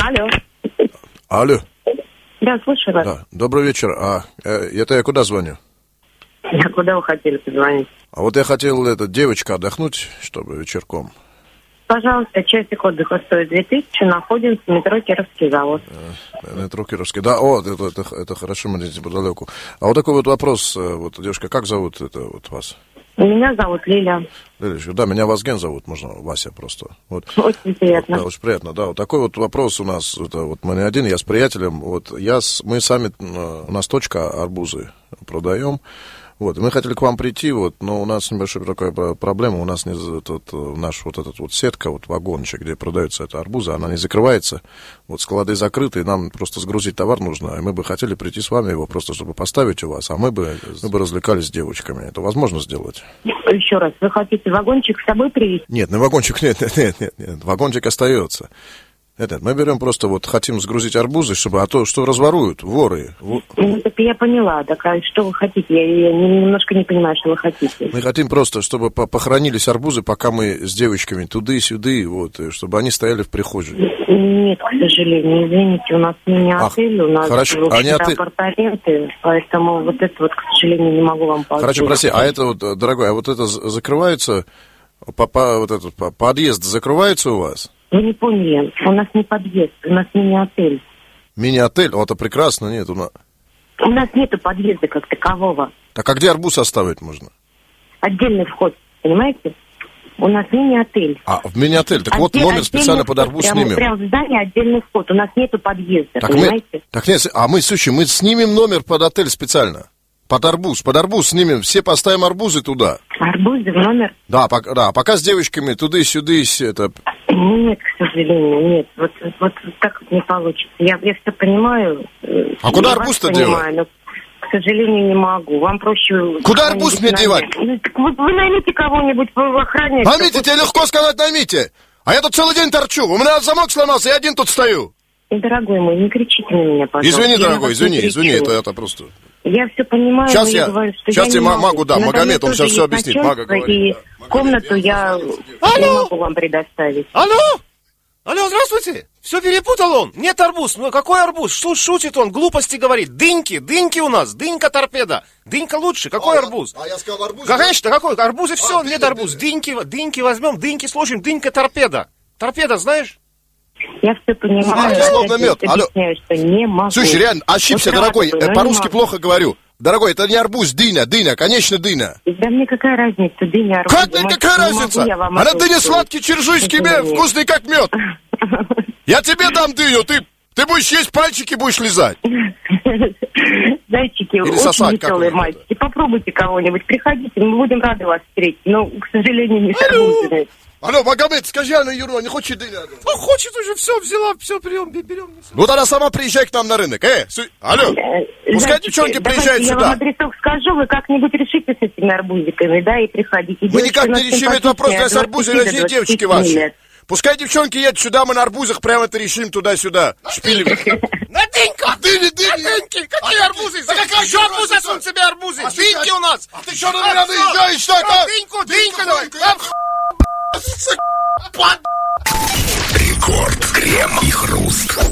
Алло. Алло. Да, слушаю вас. Да. Добрый вечер. Это я куда звоню? А куда вы хотели позвонить? А вот я хотел, девочка, отдохнуть, чтобы вечерком. Пожалуйста, часик отдыха стоит 2000, находимся в метро Кировский завод. Метро Кировский, да, это хорошо, мы здесь неподалеку. А вот такой вот вопрос, вот, девушка, как зовут вас? Меня зовут Лиля. Лилечка, да, меня Вазген зовут, можно Вася просто. Вот. Очень приятно. Да, очень приятно, да. Вот такой вот вопрос у нас, вот мы не один, я с приятелем, вот мы сами, у нас точка арбузы продаем. Вот, мы хотели к вам прийти, вот, но у нас небольшая такая проблема, у нас наш вот этот вот сетка, вот вагончик, где продается эта арбуза, она не закрывается, вот склады закрыты, нам просто сгрузить товар нужно, и мы бы хотели прийти с вами его просто, чтобы поставить у вас, а мы бы развлекались с девочками, это возможно сделать? Еще раз, вы хотите вагончик с собой привезти? Нет, вагончик, нет, вагончик остается. Мы берем просто, вот, хотим сгрузить арбузы, чтобы, а то, что разворуют, воры. Ну, так я поняла, так а что вы хотите? Я немножко не понимаю, что вы хотите. Мы хотим просто, чтобы похоронились арбузы, пока мы с девочками туда-сюда, вот, чтобы они стояли в прихожей. Нет, к сожалению, извините, у нас не отель, у нас апартаменты, поэтому вот это вот, к сожалению, не могу вам помочь. Хорошо, прости, а это вот, дорогой, а вот это закрывается, подъезд закрывается у вас? Вы не поняли, у нас не подъезд, у нас мини-отель. Мини-отель? О, это прекрасно, нет, у нас нету подъезда как такового. Так а где арбуз оставить можно? Отдельный вход, понимаете? У нас мини-отель. А, в мини-отель, так вот номер специально под арбуз снимем. Прямо в здании отдельный вход, у нас нету подъезда, понимаете? Так нет, мы снимем номер под отель специально. Под арбуз снимем, все поставим арбузы туда. Арбузы в номер? Да, пока с девочками туда-сюда, это... Нет, к сожалению, нет. Вот так вот не получится. Я все понимаю. А куда арбуз-то делать? Но, к сожалению, не могу. Вам проще... Куда арбуз мне девать? Ну, так вот вы наймите кого-нибудь в охране. Наймите, тебе легко сказать, наймите. А я тут целый день торчу. У меня замок сломался, я один тут стою. Дорогой мой, не кричите на меня, пожалуйста. Извини, дорогой, извини, это просто... Я все понимаю, сейчас но я говорю, что сейчас я тебе не могу. Магу дам, Магомед, он сейчас все объяснит. Мага говорит. И комнату я не могу вам предоставить. Алло, здравствуйте. Все перепутал он. Нет арбуз. Ну какой арбуз? Что шутит он? Глупости говорит. Дыньки у нас. Дынька-торпеда. Дынька лучше. Какой арбуз? А я сказал арбуз. Конечно, какой? Арбуз и все. Нет арбуз. Дыньки возьмем, дыньки сложим. Дынька-торпеда. Торпеда, знаешь? Я все понимаю, словно мед. Объясняю, что не могу. Слушай, реально, ошибся, вот дорогой, по-русски плохо говорю. Дорогой, это не арбуз, дыня, конечно, дыня. Да мне какая разница, дыня, арбуз. Как мне какая разница? Она дыня сладкий, чержуйский, вкусный как мед. Я тебе дам дыню, ты будешь есть пальчики, будешь лизать. Зайчики, или очень веселые мальчики. Попробуйте кого-нибудь, приходите, мы будем рады вас встретить. Но, к сожалению, не с арбузами. Алло, Магомед, скажи Анна Юру, не хочет дыня? Ну, хочет уже, все взяла, все, берем. Ну, тогда сама приезжай к нам на рынок, алло. Пускай девчонки приезжают сюда. Я вам адресок скажу, вы как-нибудь решите с этими арбузиками, да, и приходите. Мы никак не решим этот вопрос, с арбузами решили девочки ваши. Пускай девчонки едут сюда, мы на арбузах прямо это решим туда-сюда. Шпилем. На дыньку! Дыньки! Какие арбузы? За какие еще арбузы засунь себе арбузы? Дыньки у нас! А ты что на меня наезжаешь, так? Дыньку давай! Рекорд, крем и хруст.